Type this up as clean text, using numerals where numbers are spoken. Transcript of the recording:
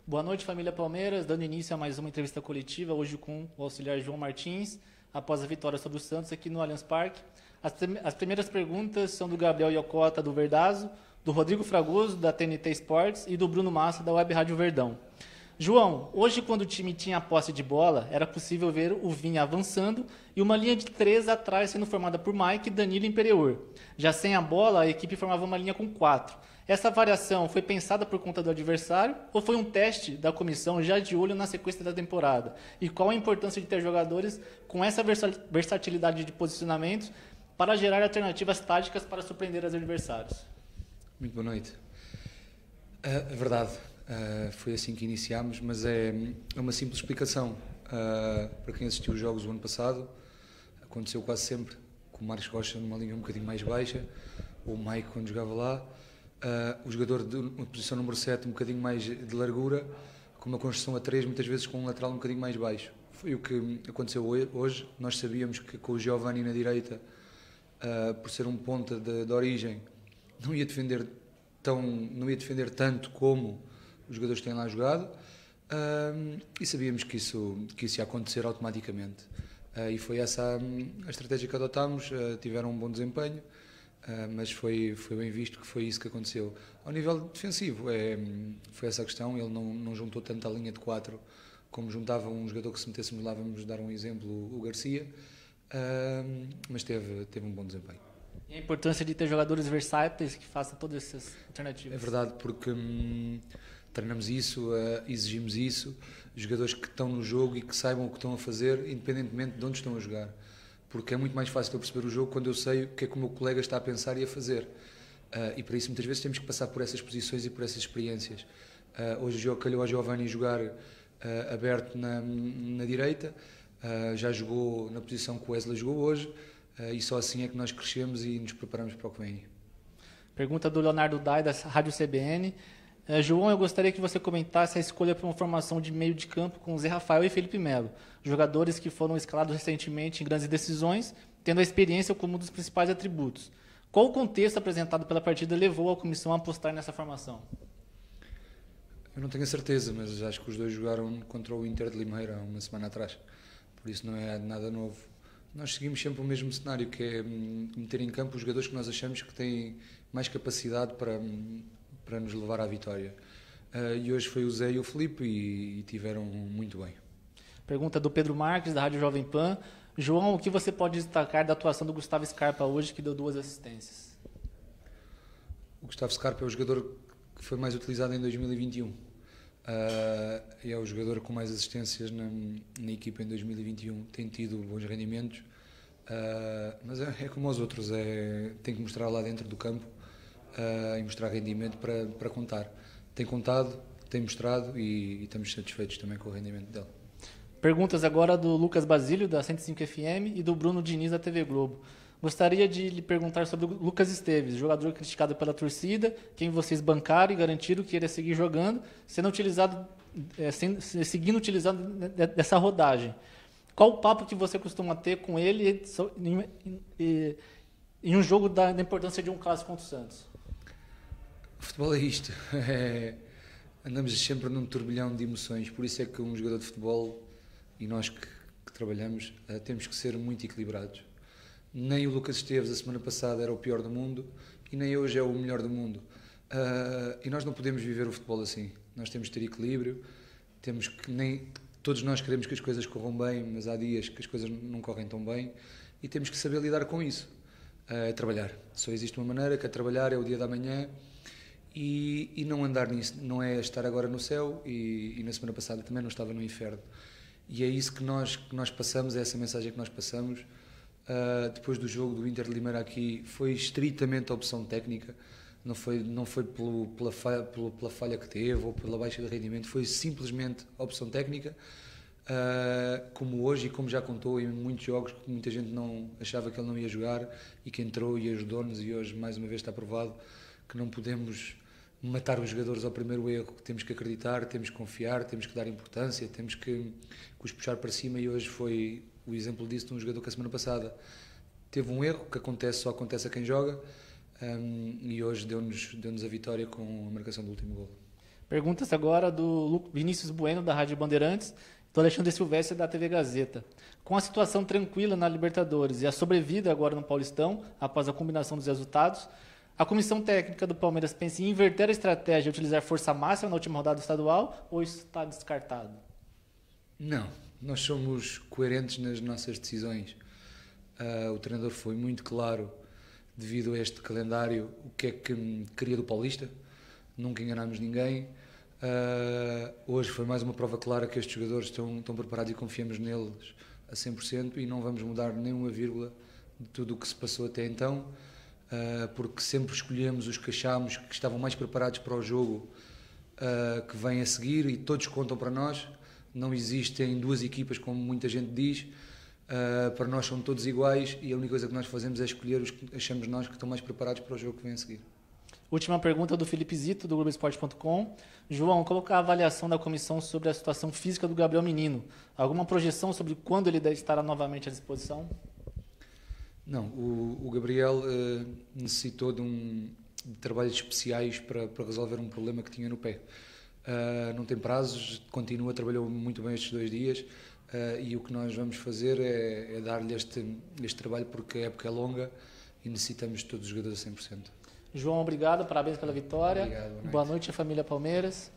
Boa noite, família Palmeiras. Dando início a mais uma entrevista coletiva, hoje com o auxiliar João Martins, após a vitória sobre o Santos aqui no Allianz Parque. As primeiras perguntas são do Gabriel Iocota, do Verdazo, do Rodrigo Fragoso, da TNT Sports e do Bruno Massa, da Web Rádio Verdão. João, hoje quando o time tinha a posse de bola, era possível ver o Vinha avançando e uma linha de 3 atrás sendo formada por Mike, Danilo e Imperior. Já sem a bola, a equipe formava uma linha com 4. Essa variação foi pensada por conta do adversário ou foi um teste da comissão já de olho na sequência da temporada? E qual a importância de ter jogadores com essa versatilidade de posicionamentos para gerar alternativas táticas para surpreender os adversários? Muito boa noite. É verdade, foi assim que iniciámos, mas é uma simples explicação. Para quem assistiu os jogos do ano passado, aconteceu quase sempre com o Marcos Rocha numa linha um bocadinho mais baixa, ou o Mike quando jogava lá, o jogador de posição número 7 um bocadinho mais de largura, com uma construção a 3, muitas vezes com um lateral um bocadinho mais baixo. Foi o que aconteceu hoje. Nós sabíamos que com o Giovanni na direita, por ser um ponta de origem, não ia defender tanto como os jogadores têm lá jogado, e sabíamos que isso ia acontecer automaticamente. E foi essa a estratégia que adotámos. Tiveram um bom desempenho, mas foi bem visto que foi isso que aconteceu. Ao nível defensivo, foi essa a questão. Ele não juntou tanto a linha de 4 como juntava um jogador que, se metêssemos lá, vamos dar um exemplo, o Garcia, mas teve um bom desempenho. E a importância de ter jogadores versáteis que façam todas essas alternativas. É verdade, porque treinamos isso, exigimos isso, jogadores que estão no jogo e que saibam o que estão a fazer, independentemente de onde estão a jogar. Porque é muito mais fácil eu perceber o jogo quando eu sei o que é que o meu colega está a pensar e a fazer. E para isso muitas vezes temos que passar por essas posições e por essas experiências. Hoje calhou a Giovanni jogar aberto na direita, já jogou na posição que o Wesley jogou hoje, e só assim é que nós crescemos e nos preparamos para o que vem aí. Pergunta do Leonardo Dai, da Rádio CBN. João, eu gostaria que você comentasse a escolha para uma formação de meio de campo com Zé Rafael e Felipe Melo, jogadores que foram escalados recentemente em grandes decisões, tendo a experiência como um dos principais atributos. Qual o contexto apresentado pela partida levou a comissão a apostar nessa formação? Eu não tenho a certeza, mas acho que os dois jogaram contra o Inter de Limeira uma semana atrás, por isso não é nada novo. Nós seguimos sempre o mesmo cenário, que é meter em campo os jogadores que nós achamos que têm mais capacidade para nos levar à vitória. E hoje foi o Zé e o Felipe e tiveram muito bem. Pergunta do Pedro Marques, da Rádio Jovem Pan. João, o que você pode destacar da atuação do Gustavo Scarpa hoje, que deu 2 assistências? O Gustavo Scarpa é o jogador que foi mais utilizado em 2021. E é o jogador com mais assistências na equipa em 2021. Tem tido bons rendimentos, mas é como os outros, tem que mostrar lá dentro do campo e mostrar rendimento para contar. Tem contado, tem mostrado e estamos satisfeitos também com o rendimento dele. Perguntas agora do Lucas Basílio, da 105 FM, e do Bruno Diniz, da TV Globo. Gostaria de lhe perguntar sobre o Lucas Esteves, jogador criticado pela torcida, quem vocês bancaram e garantiram que iria seguir jogando, seguindo utilizando dessa rodagem. Qual o papo que você costuma ter com ele em um jogo da importância de um clássico contra o Santos? O futebol é isto. Andamos sempre num turbilhão de emoções, por isso é que um jogador de futebol, e nós que trabalhamos, temos que ser muito equilibrados. Nem o Lucas Esteves, a semana passada, era o pior do mundo e nem hoje é o melhor do mundo. E nós não podemos viver o futebol assim. Nós temos que ter equilíbrio, todos nós queremos que as coisas corram bem, mas há dias que as coisas não correm tão bem e temos que saber lidar com isso. É trabalhar. Só existe uma maneira, que é trabalhar, é o dia da manhã e não andar nisso. Não é estar agora no céu e na semana passada também não estava no inferno. E é isso que nós passamos, é essa mensagem que nós passamos. Depois do jogo do Inter de Limeira aqui, foi estritamente a opção técnica, não foi pela falha que teve ou pela baixa de rendimento, foi simplesmente a opção técnica, como hoje e como já contou em muitos jogos que muita gente não achava que ele não ia jogar e que entrou e ajudou-nos, e hoje mais uma vez está provado que não podemos matar os jogadores ao primeiro erro, temos que acreditar, temos que confiar, temos que dar importância, temos que os puxar para cima, e hoje foi o exemplo disso de um jogador que a semana passada teve um erro, que só acontece a quem joga, e hoje deu-nos a vitória com a marcação do último golo. Perguntas agora do Vinícius Bueno, da Rádio Bandeirantes, do Alexandre Silvestre, da TV Gazeta. Com a situação tranquila na Libertadores e a sobrevida agora no Paulistão, após a combinação dos resultados, a comissão técnica do Palmeiras pensa em inverter a estratégia e utilizar força máxima na última rodada estadual, ou isso está descartado? Não, nós somos coerentes nas nossas decisões. O treinador foi muito claro, devido a este calendário, o que é que queria do Paulista. Nunca enganámos ninguém. Hoje foi mais uma prova clara que estes jogadores estão preparados e confiamos neles a 100% e não vamos mudar nem uma vírgula de tudo o que se passou até então, porque sempre escolhemos os que achámos que estavam mais preparados para o jogo que vem a seguir, e todos contam para nós. Não existem duas equipas, como muita gente diz. Para nós são todos iguais e a única coisa que nós fazemos é escolher os que achamos nós que estão mais preparados para o jogo que vem a seguir. Última pergunta do Felipe Zito, do Globoesporte.com. João, colocar a avaliação da comissão sobre a situação física do Gabriel Menino. Alguma projeção sobre quando ele estará novamente à disposição? Não, o Gabriel necessitou de trabalhos especiais para resolver um problema que tinha no pé. Não tem prazos, continua, trabalhou muito bem estes 2 dias e o que nós vamos fazer é dar-lhe este trabalho, porque a época é longa e necessitamos de todos os jogadores a 100%. João, obrigado, parabéns pela vitória. Obrigado, boa noite à família Palmeiras.